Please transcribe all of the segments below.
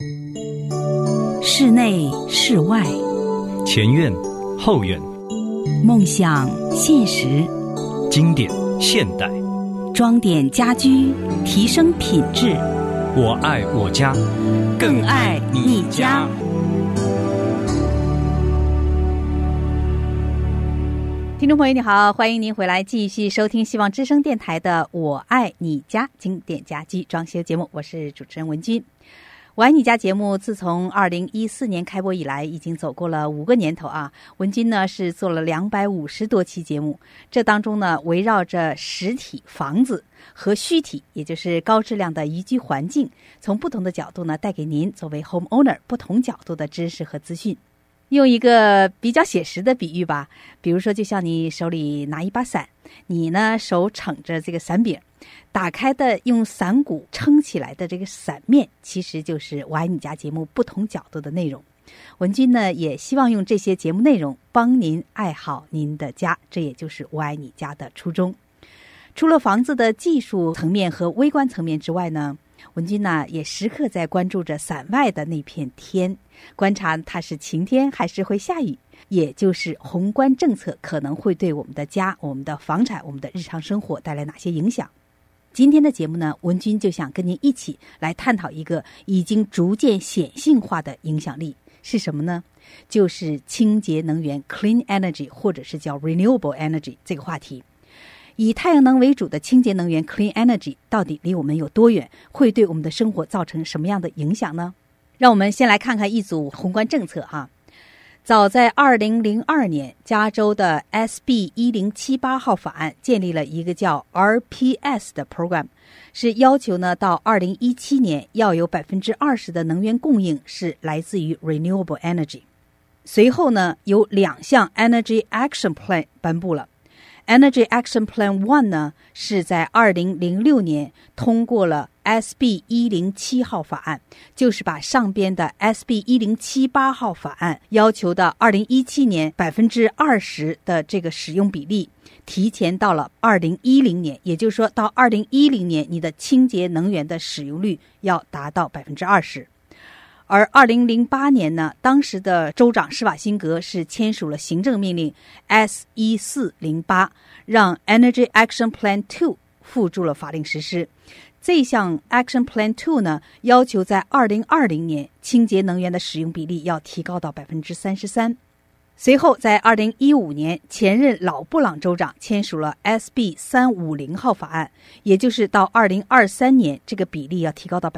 室内室外， 前院后院， 梦想现实， 经典现代， 装点家居，提升品质。 我爱我家， 更爱你家。听众朋友你好，欢迎您回来继续收听希望之声电台的我爱你家经典家居装修节目，我是主持人文君。我爱你家节目自从2014年开播以来，已经走过了5个年头啊。文君呢是做了250多期节目，这当中呢围绕着实体房子和虚体，也就是高质量的宜居环境，从不同的角度呢带给您作为 homeowner 不同角度的知识和资讯。用一个比较写实的比喻吧，比如说就像你手里拿一把伞，你呢手撑着这个伞柄，打开的用伞骨撑起来的这个伞面，其实就是我爱你家节目不同角度的内容。文君呢也希望用这些节目内容帮您爱好您的家，这也就是我爱你家的初衷。除了房子的技术层面和微观层面之外呢，文君呢也时刻在关注着伞外的那片天，观察它是晴天还是会下雨，也就是宏观政策可能会对我们的家、我们的房产、我们的日常生活带来哪些影响。今天的节目呢，文君就想跟您一起来探讨一个已经逐渐显性化的影响力是什么呢？就是清洁能源 clean energy 或者是叫 renewable energy 这个话题。以太阳能为主的清洁能源 clean energy 到底离我们有多远，会对我们的生活造成什么样的影响呢？让我们先来看看一组宏观政策哈。早在2002年，加州的 SB 1078号法案建立了一个叫 RPS 的 program， 是要求呢到2017年要有 20% 的能源供应是来自于 renewable energy。 随后呢有2项 Energy Action Plan 颁布了。Energy Action Plan 1 呢是在2006年通过了 SB 107号法案，就是把上边的 SB 1078号法案要求的2017年 20% 的这个使用比例提前到了2010年，也就是说到2010年你的清洁能源的使用率要达到 20%。而2008年呢，当时的州长施瓦辛格是签署了行政命令 S1408， 让 Energy Action Plan 2 付诸了法令实施。这项 Action Plan 2 呢，要求在2020年清洁能源的使用比例要提高到 33%。随后在2015年，前任老布朗州长签署了 SB 350号法案，也就是到2023年这个比例要提高到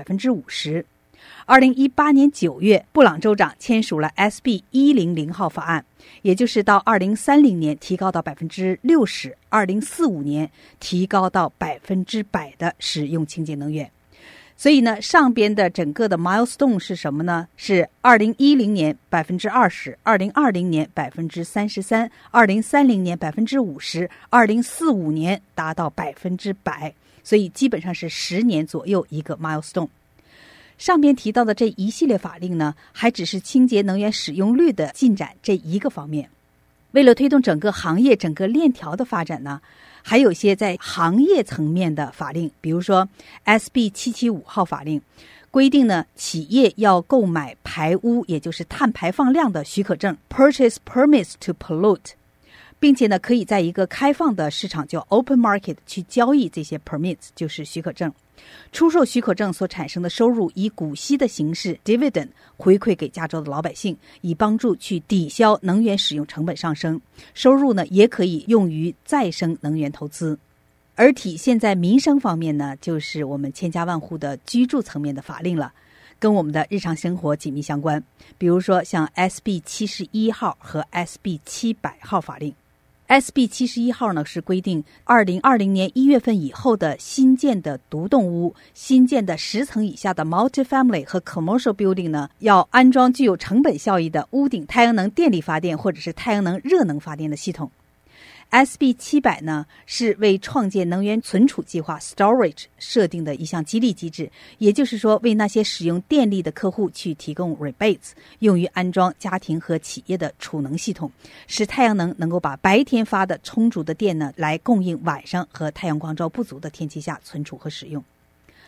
50%。2018年9月，布朗州长签署了 SB 100号法案，也就是到2030年提高到 60%， 2045年提高到 100% 的使用清洁能源。所以呢，上边的整个的 milestone 是什么呢？是2010年 20%， 2020年 33%， 2030年 50%， 2045年达到 100%， 所以基本上是10年左右一个 milestone。上边提到的这一系列法令呢，还只是清洁能源使用率的进展这一个方面。为了推动整个行业整个链条的发展呢，还有一些在行业层面的法令，比如说 SB 775号法令规定呢，企业要购买排污也就是碳排放量的许可证 Purchase Permits to Pollute， 并且呢可以在一个开放的市场叫 Open Market 去交易这些 Permits 就是许可证。出售许可证所产生的收入以股息的形式 dividend 回馈给加州的老百姓，以帮助去抵消能源使用成本上升。收入呢也可以用于再生能源投资。而体现在民生方面呢，就是我们千家万户的居住层面的法令了，跟我们的日常生活紧密相关。比如说像 SB 71号和 SB 700号法令。SB 71号呢是规定2020年1月份以后的新建的独栋屋、新建的10层以下的 multifamily 和 commercial building 呢，要安装具有成本效益的屋顶太阳能电力发电或者是太阳能热能发电的系统。SB 700呢是为创建能源存储计划 storage 设定的一项激励机制，也就是说为那些使用电力的客户去提供 rebates， 用于安装家庭和企业的储能系统，使太阳能能够把白天发的充足的电呢来供应晚上和太阳光照不足的天气下存储和使用。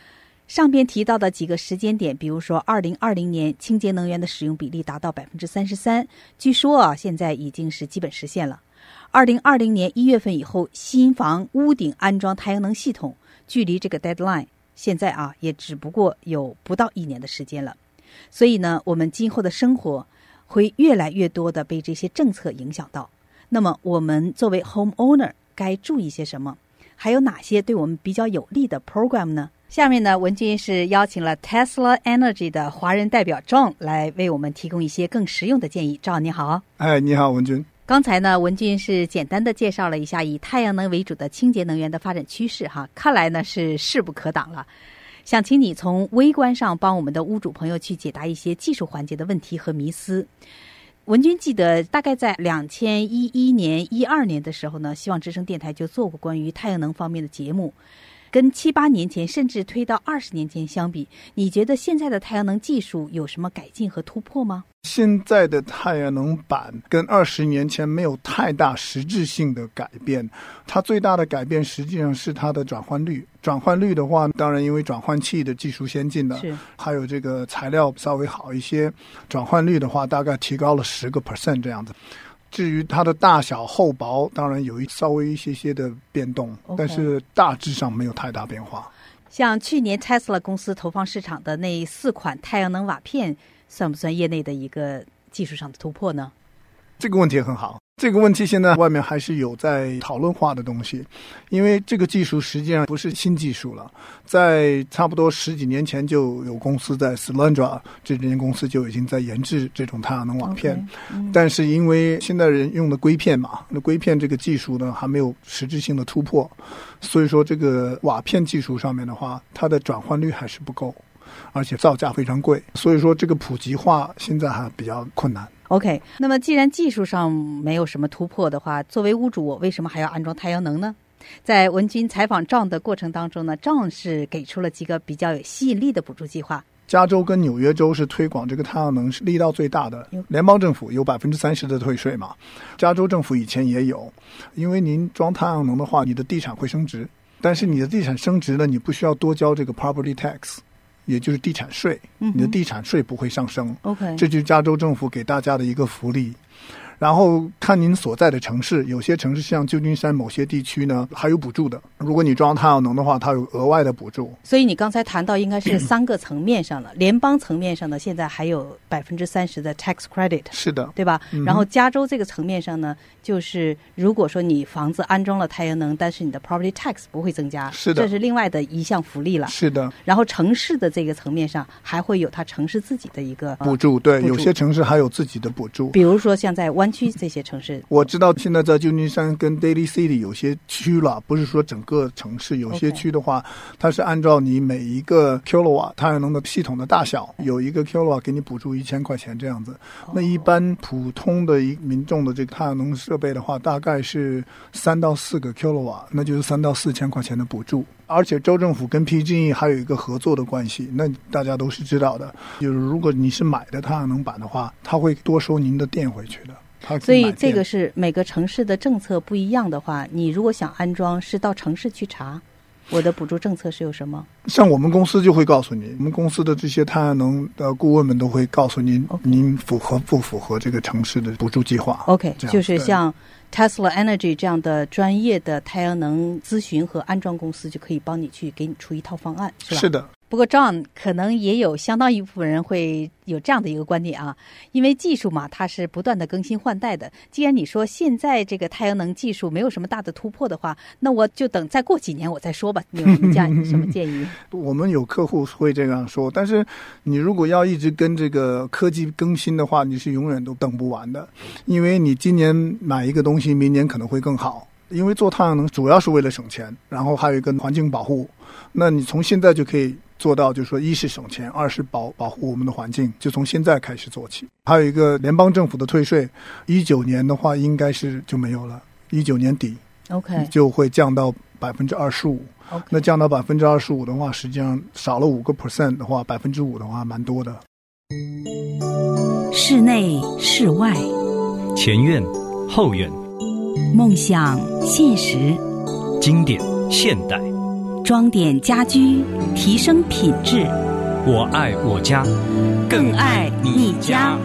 上边提到的几个时间点，比如说2020年清洁能源的使用比例达到 33%， 据说现在已经是基本实现了。2020年1月份以后，新房屋顶安装太阳能系统，距离这个 deadline 现在也只不过有不到1年的时间了。所以呢，我们今后的生活会越来越多的被这些政策影响到。那么我们作为 homeowner 该注意些什么？还有哪些对我们比较有利的 program 呢？下面呢，文君是邀请了 Tesla Energy 的华人代表 John 来为我们提供一些更实用的建议。John 你好。 你好文君。 刚才呢，文君是简单的介绍了一下以太阳能为主的清洁能源的发展趋势看来呢是势不可挡了。想请你从微观上帮我们的屋主朋友去解答一些技术环节的问题和迷思。文君记得大概在2011年、12年的时候呢，希望之声电台就做过关于太阳能方面的节目。跟7、8年前甚至推到20年前相比，你觉得现在的太阳能技术有什么改进和突破吗？ 现在的太阳能板跟20年前没有太大实质性的改变，它最大的改变实际上是它的转换率。转换率的话，当然因为转换器的技术先进了，还有这个材料稍微好一些，转换率的话大概提高了10% 这样子。至于它的大小厚薄，当然有稍微一些的变动，但是大致上没有太大变化。 像去年 Tesla 公司投放市场的那4款太阳能瓦片，算不算业内的一个技术上的突破呢？ 这个问题很好，这个问题现在外面还是有在讨论化的东西，因为这个技术实际上不是新技术了，在差不多10几年前就有公司在 Solyndra 这间公司就已经在研制这种太阳能瓦片，但是因为现在人用的硅片嘛，那硅片这个技术呢还没有实质性的突破，所以说这个瓦片技术上面的话，它的转换率还是不够，而且造价非常贵，所以说这个普及化现在还比较困难。 OK， 那么既然技术上没有什么突破的话，作为屋主我为什么还要安装太阳能呢？在文君采访John的过程当中呢，John是给出了几个比较有吸引力的补助计划。 加州跟纽约州是推广这个太阳能是力道最大的，联邦政府有 30% 的退税嘛，加州政府以前也有。因为您装太阳能的话，你的地产会升值，但是你的地产升值了，你不需要多交这个 property tax，也就是地产税，你的地产税不会上升。这就是加州政府给大家的一个福利。然后看您所在的城市，有些城市像旧金山某些地区呢还有补助的，如果你装太阳能的话，它有额外的补助。 所以你刚才谈到应该是3个层面上的，联邦层面上的现在还有 30% 的 tax credit， 是的， 对吧？然后加州这个层面上呢，就是如果说你房子安装了太阳能，但是你的 property tax 不会增加， 是的， 这是另外的一项福利了。 是的。 然后城市的这个层面上还会有它城市自己的一个补助，对，有些城市还有自己的补助， 比如说像在湾区这些城市。 我知道现在在旧金山跟 Daly City 有些区了，不是说整个城市，有些区的话，它是按照你每一个 kilowatt 太阳能的系统的大小，有一个 kilowatt 给你补助1000块钱这样子。那一般普通的民众的这个太阳能设备的话，大概是3到4个 kilowatt， 那就是3到4千块钱的补助。而且州政府跟 PG&E 还有一个合作的关系，那大家都是知道的，就是如果你是买的太阳能板的话，它会多收您的电回去的。 所以这个是每个城市的政策不一样的话，你如果想安装，是到城市去查我的补助政策是有什么。 像我们公司就会告诉你，我们公司的这些太阳能的顾问们都会告诉您，您符合不符合这个城市的补助计划。 OK， 就是像 Tesla Energy 这样的专业的太阳能咨询和安装公司就可以帮你去给你出一套方案，是吧？ 是的。 不过 John 可能也有相当一部分人会有这样的一个观点啊，因为技术嘛，它是不断的更新换代的。既然你说现在这个太阳能技术没有什么大的突破的话，那我就等再过几年我再说吧。你有什么建议？ 我们有客户会这样说，但是你如果要一直跟这个科技更新的话，你是永远都等不完的，因为你今年买一个东西，明年可能会更好。因为做太阳能主要是为了省钱，然后还有一个环境保护，那你从现在就可以做到，就是说一是省钱，二是保护我们的环境，就从现在开始做起。还有一个联邦政府的退税，19年的话应该是就没有了，19年底 OK 就会降到25%。那降到25%的话，实际上少了5% 的话，5%的话蛮多的。 室内室外， 前院后院， 梦想现实， 经典现代， 装点家居，提升品质。 我爱我家， 更爱你家。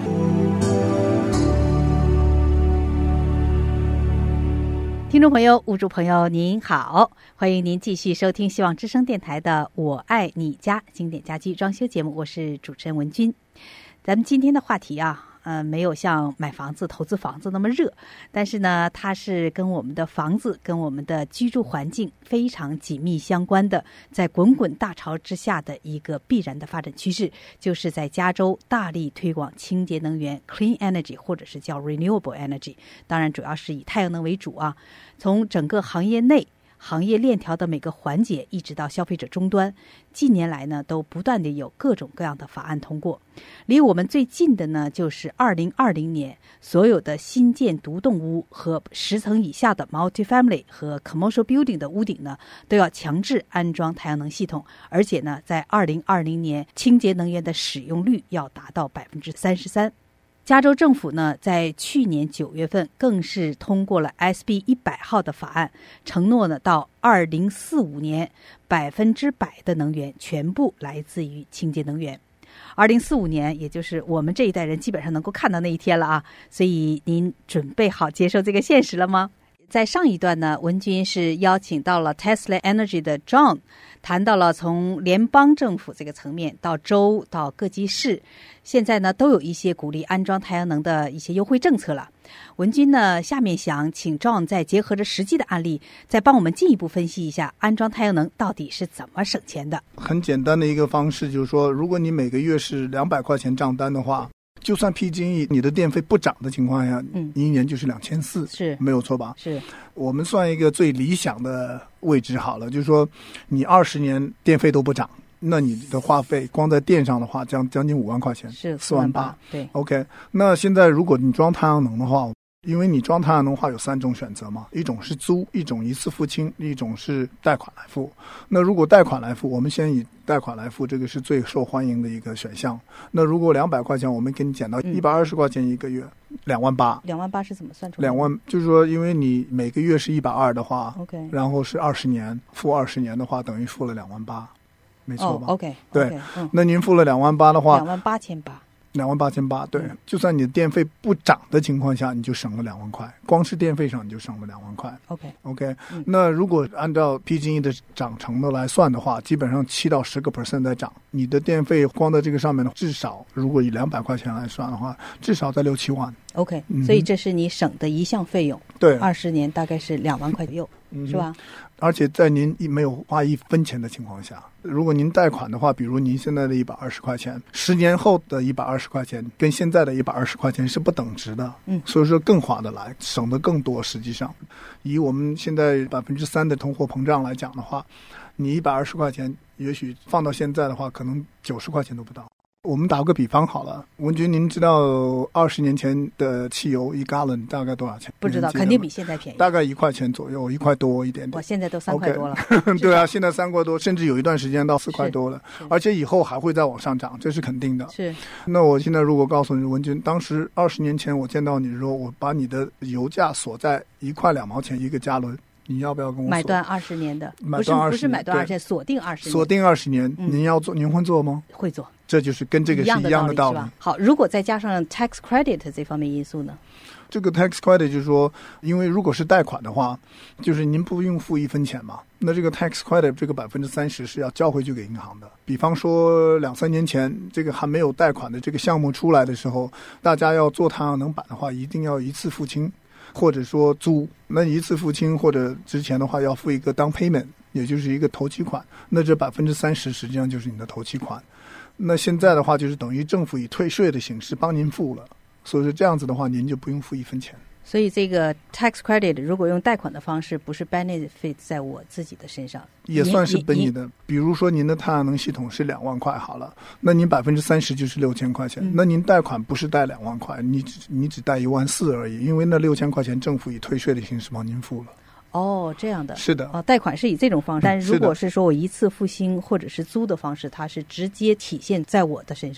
听众朋友、屋主朋友您好，欢迎您继续收听希望之声电台的我爱你家经典家居装修节目，我是主持人文君。咱们今天的话题没有像买房子、投资房子那么热，但是呢，它是跟我们的房子、跟我们的居住环境非常紧密相关的，在滚滚大潮之下的一个必然的发展趋势，就是在加州大力推广清洁能源 （clean energy） 或者是叫 renewable energy， 当然主要是以太阳能为主啊。从整个行业内、行业链条的每个环节，一直到消费者终端，近年来呢，都不断的有各种各样的法案通过。离我们最近的呢，就是2020年，所有的新建独栋屋和10层以下的 multifamily 和 commercial building 的屋顶呢，都要强制安装太阳能系统，而且呢，在2020年，清洁能源的使用率要达到33%。加州政府呢，在去年9月份更是通过了 SB 100号的法案，承诺呢，到2045年100%的能源全部来自于清洁能源。2045年，也就是我们这一代人基本上能够看到那一天了啊！所以您准备好接受这个现实了吗？在上一段呢，文君是邀请到了 Tesla Energy 的 John， 谈到了从联邦政府这个层面到州到各级市，现在呢都有一些鼓励安装太阳能的一些优惠政策了。文君呢，下面想请 John 再结合着实际的案例，再帮我们进一步分析一下安装太阳能到底是怎么省钱的。 很简单的一个方式就是说，如果你每个月是200块钱账单的话，就算 PG&E 你的电费不涨的情况下，你一年就是2400，是没有错吧？是。我们算一个最理想的位置好了，就是说你20年电费都不涨，那你的话费光在电上的话，将近5万块钱，是48000。对 ，OK。那现在如果你装太阳能的话，因为你装太阳能的话有3种选择嘛，一种是租，一种一次付清，一种是贷款来付。那如果贷款来付，我们先以贷款来付，这个是最受欢迎的一个选项。那如果200块钱，我们给你减到120块钱一个月，28000。28000是怎么算出来的？2万，就是说，因为你每个月是120的话 ，OK， 然后是20年，付20年的话，等于付了28000，没错吧？OK， 对，那您付了28000的话，28800。28800，对，就算你的电费不涨的情况下，你就省了2万块，光是电费上你就省了2万块。OK， 那如果按照 PG&E 的涨程的来算的话，基本上7到10% 在涨，你的电费光在这个上面呢，至少如果以200块钱来算的话，至少在6-7万。OK，所以这是你省的一项费用。对，20年大概是2万块左右，是吧？而且在您没有花1分钱的情况下，如果您贷款的话，比如您现在的120块钱，10年后的120块钱跟现在的120块钱是不等值的，所以说更划得来，省得更多。实际上，以我们现在3%的通货膨胀来讲的话，你120块钱，也许放到现在的话，可能90块钱都不到。我们打个比方好了，文君，您知道20年前的汽油1 gallon 大概多少钱？不知道，肯定比现在便宜。大概1块钱左右，1块多一点点。我现在都3块多了。对啊，现在3块多，甚至有一段时间到4块多了，而且以后还会再往上涨，这是肯定的。是。那我现在如果告诉你，文君，当时20年前我见到你说，我把你的油价锁在1块2毛钱一个加仑。你要不要跟我买断20年的？不是买断20年，锁定20年。锁定20年，您要做，您会做吗？会做。这就是跟这个是一样的道理。好，如果再加上 tax credit 这方面因素呢？这个 tax credit 就是说，因为如果是贷款的话，就是您不用付1分钱嘛，那这个 tax credit 这个30%是要交回去给银行的。比方说2-3年前，这个还没有贷款的这个项目出来的时候，大家要做太阳能板的话，一定要一次付清。或者说租，那一次付清或者之前的话要付一个down payment，也就是一个头期款，那这30%实际上就是你的头期款。那现在的话就是等于政府以退税的形式帮您付了，所以说这样子的话您就不用付1分钱。所以这个 tax credit 如果用贷款的方式，不是 benefit 在我自己的身上，也算是本你的。比如说您的太阳能系统是2万块好了，那您30%就是6000块钱，那您贷款不是贷2万块，你只贷14000而已，因为那6000块钱政府以退税的形式帮您付了。哦，这样的。是的。贷款是以这种方式，但如果是说我一次付清或者是租的方式，它是直接体现在我的身上了。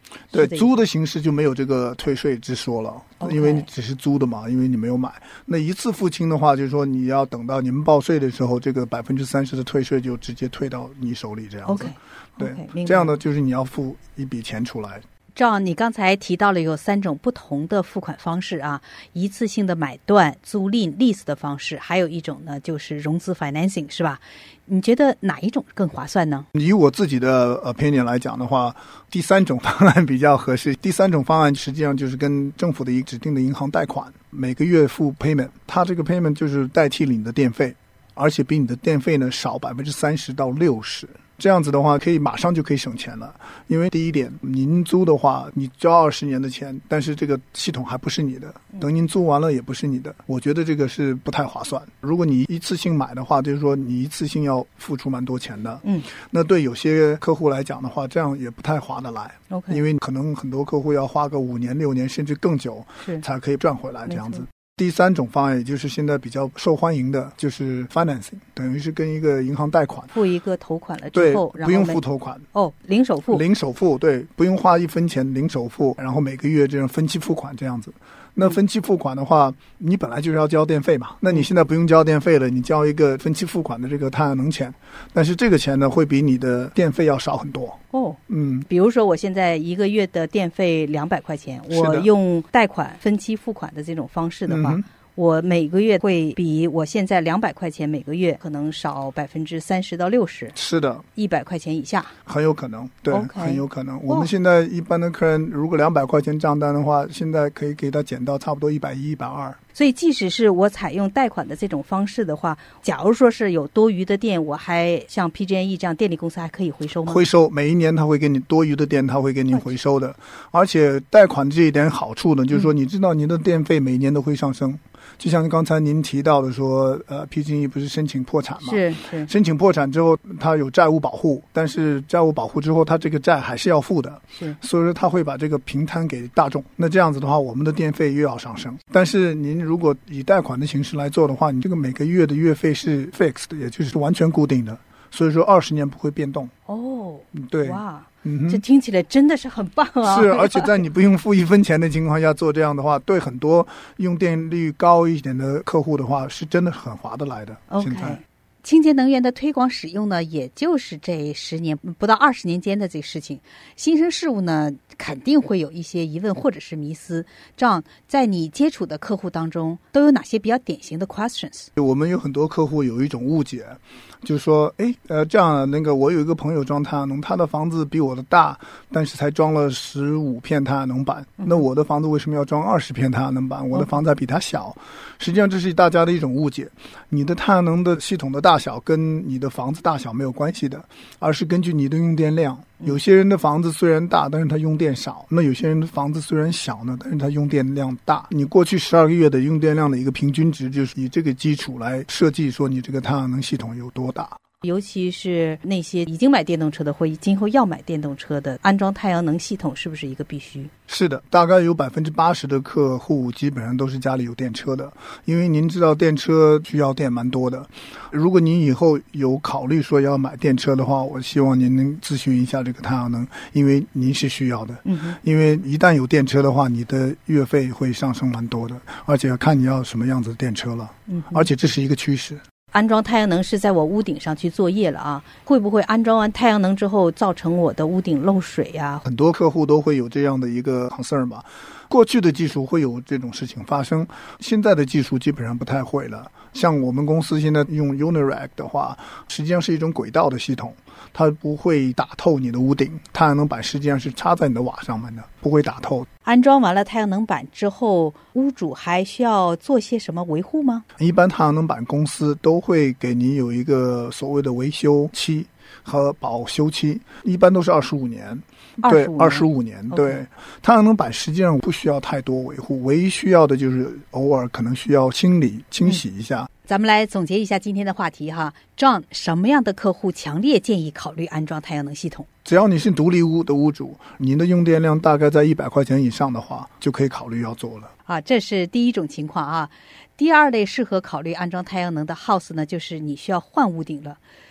对，租的形式就没有这个退税之说了， 因为你只是租的嘛，因为你没有买。那一次付清的话，就是说你要等到你们报税的时候，这个30%的退税就直接退到你手里，这样子。对，这样的就是你要付一笔钱出来。 John，你刚才提到了有3种不同的付款方式啊，一次性的买断、租赁、lease 的方式，还有一种呢就是融资 financing， 是吧？你觉得哪一种更划算呢？ 以我自己的opinion 来讲的话，第3种方案比较合适。第3种方案实际上就是跟政府的一个指定的银行贷款，每个月付 payment， 它这个 payment 就是代替了你的电费，而且比你的电费呢少30%到60%。这样子的话可以马上就可以省钱了。因为第一点，您租的话你交20年的钱，但是这个系统还不是你的，等您租完了也不是你的，我觉得这个是不太划算。如果你一次性买的话，就是说你一次性要付出蛮多钱的，那对有些客户来讲的话，这样也不太划得来，因为可能很多客户要花个5年6年甚至更久才可以赚回来这样子。第3种方案，也就是现在比较受欢迎的，就是 financing， 等于是跟一个银行贷款， 付一个头款了之后， 对，不用付头款， 零首付， 零首付，对，不用花1分钱，零首付，然后每个月这样分期付款这样子。那分期付款的话，你本来就是要交电费嘛，那你现在不用交电费了，你交一个分期付款的这个太阳能钱，但是这个钱呢会比你的电费要少很多。 比如说我现在一个月的电费200块钱，我用贷款分期付款的这种方式的话，我每个月会比我现在200块钱每个月可能少30%到60%。是的，100块钱以下，很有可能，对，很有可能。我们现在一般的客人，如果200块钱账单的话，现在可以给他减到差不多110、120。所以即使是我采用贷款的这种方式的话，假如说是有多余的电，我还像 PG&E 这样电力公司还可以回收吗？回收，每一年他会给你多余的电，他会给你回收的。而且贷款这一点好处呢，就是说你知道您的电费每年都会上升。就像刚才您提到的说PG&E 不是申请破产吗？是申请破产之后他有债务保护，但是债务保护之后他这个债还是要付的，所以说他会把这个平摊给大众。那这样子的话，我们的电费又要上升。但是您如果以贷款的形式来做的话，你这个每个月的月费是 fixed， 也就是完全固定的，所以说20年不会变动。对，哇，这听起来真的是很棒啊！是，而且在你不用付1分钱的情况下做这样的话，对很多用电率高一点的客户的话，是真的很划得来的。现在清洁能源的推广使用呢，也就是这10年不到20年间的这个事情。新生事物呢，肯定会有一些疑问或者是迷思。这样，在你接触的客户当中，都有哪些比较典型的 questions？ 我们有很多客户有一种误解，就是说，这样我有一个朋友装太阳能，他的房子比我的大，但是才装了15片太阳能板。那我的房子为什么要装20片太阳能板？我的房子还比他小。实际上，这是大家的一种误解。你的太阳能的系统的大小跟你的房子大小没有关系的，而是根据你的用电量。有些人的房子虽然大，但是他用电少；那有些人的房子虽然小呢，但是他用电量大。你过去12个月的用电量的一个平均值，就是以这个基础来设计说你这个太阳能系统有多大。尤其是那些已经买电动车的或今后要买电动车的，安装太阳能系统是不是一个必须？是的，大概有80%的客户基本上都是家里有电车的，因为您知道电车需要电蛮多的。如果您以后有考虑说要买电车的话，我希望您能咨询一下这个太阳能，因为您是需要的。因为一旦有电车的话，你的月费会上升蛮多的，而且要看你要什么样子的电车了。而且这是一个趋势。安装太阳能是在我屋顶上去作业了啊，会不会安装完太阳能之后造成我的屋顶漏水啊？很多客户都会有这样的一个 concern 吧。过去的技术会有这种事情发生，现在的技术基本上不太会了。像我们公司现在用 Unirac 的话，实际上是一种轨道的系统，它不会打透你的屋顶，太阳能板实际上是插在你的瓦上面的，不会打透。安装完了太阳能板之后，屋主还需要做些什么维护吗？一般太阳能板公司都会给你有一个所谓的维修期和保修期，一般都是25年。对，25年。对，太阳能板实际上不需要太多维护，唯一需要的就是偶尔可能需要清理清洗一下。咱们来总结一下今天的话题哈。John， 什么样的客户强烈建议考虑安装太阳能系统？只要你是独立屋的屋主，您的用电量大概在100块钱以上的话，就可以考虑要做了。啊，这是第一种情况啊。第二类适合考虑安装太阳能的 house 呢，就是你需要换屋顶了。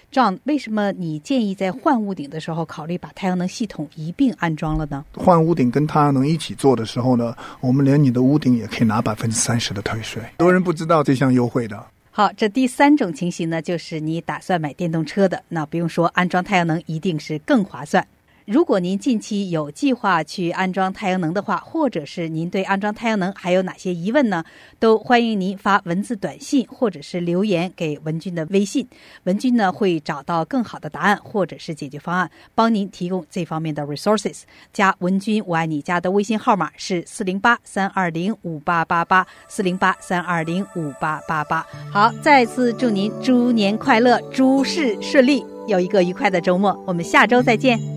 John， 为什么你建议在换屋顶的时候考虑把太阳能系统一并安装了呢？ 换屋顶跟太阳能一起做的时候呢，我们连你的屋顶也可以拿30%的退税。很多人不知道这项优惠的。 好，这第三种情形呢，就是你打算买电动车的，那不用说，安装太阳能一定是更划算。如果您近期有计划去安装太阳能的话，或者是您对安装太阳能还有哪些疑问呢，都欢迎您发文字短信或者是留言给文君的微信，文君呢会找到更好的答案或者是解决方案，帮您提供这方面的 resources。 加文君我爱你家的微信号码是408-320-5888 408-320-5888。好，再次祝您猪年快乐，诸事顺利，有一个愉快的周末，我们下周再见。